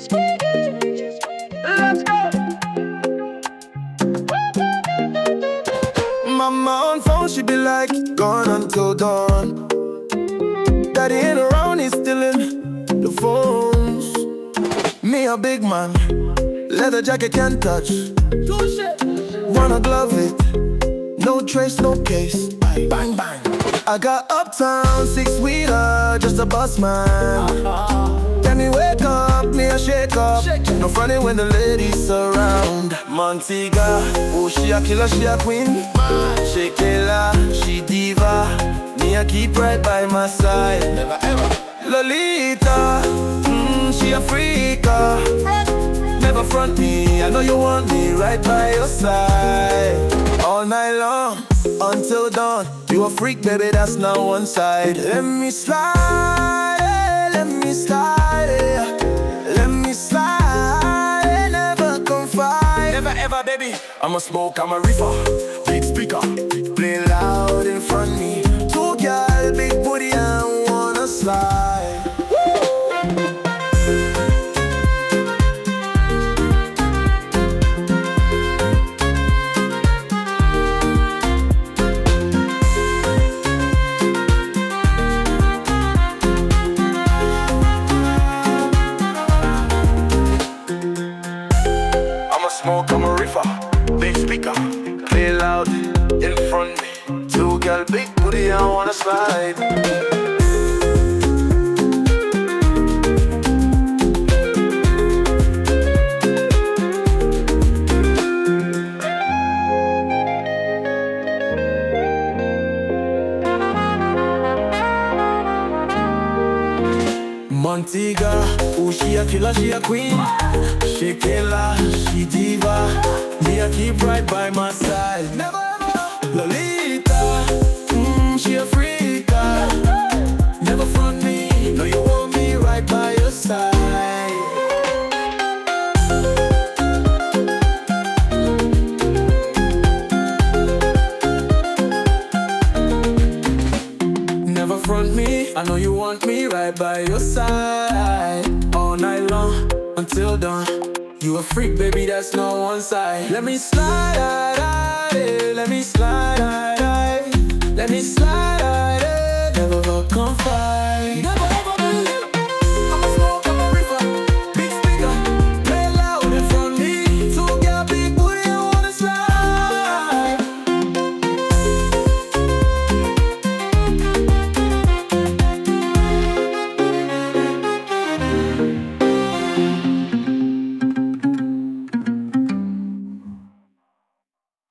Let's go. Mama on phone, she be like, gone until dawn. Daddy ain't around, he's still in the phones. Me a big man, leather jacket can't touch. Wanna glove it, no trace, no case. Bang, bang. I got uptown, 6-wheeler, just a bus man. Tell me wake up, me a shake up. No funny when the ladies surround. Montega, oh she a killer, she a queen. Shakela, she diva. Me a keep right by my side. Never ever. Lolita, she a freaka. Never front me, I know you want me right by your side. All night long, until dawn. You a freak, baby, that's not one side. Let me slide, let me slide, let me slide, never confide. Never ever, baby. I'm a smoke, I'm a reefer. Big speaker, play loud in front of me. Two girl, big booty, and wanna slide. Smoke, I'm a reefer. Big speaker, play loud in front of me. Two girl, big booty, I wanna slide. Montega, oh she a killer, she a queen. Shakela, she diva. Me a keep right by my side. Never ever. Lolita, she a freaka. Never front me, no you want me right by your side. Never front me, I know you want me right by your side. All night long, until dawn. You a freak, baby, that's not one side. Let me slide, let me slide, let me slide, never confide. Never